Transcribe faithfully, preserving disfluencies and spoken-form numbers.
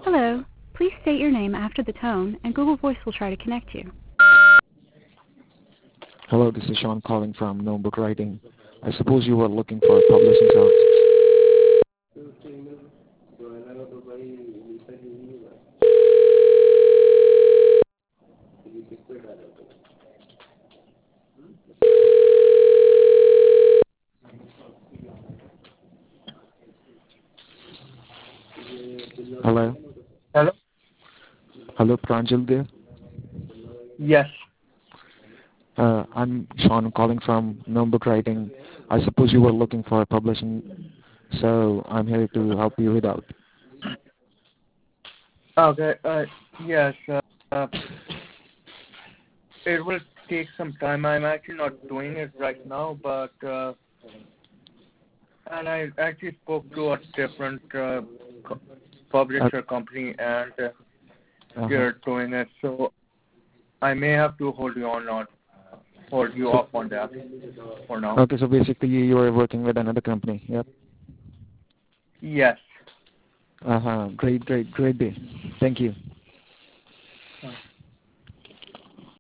Hello. Please state your name after the tone, and Google Voice will try to connect you. Hello, this is Sean calling from Notebook Writing. I suppose you were looking for publishing services. Hello? Hello? Hello, Pranjal there? Yes. Uh, I'm Sean calling from Notebook Writing. I suppose you were looking for publishing, so I'm here to help you it out. Okay. Uh, yes. Uh, uh, it will take some time. I'm actually not doing it right now, but uh, and I actually spoke to a different uh, co- publisher company, and uh, Uh-huh. they're doing it. So I may have to hold you on, on hold you So- off on that for now. Okay, so basically you you are working with another company, yep. Yes. Uh-huh, great, great, great day. Thank you.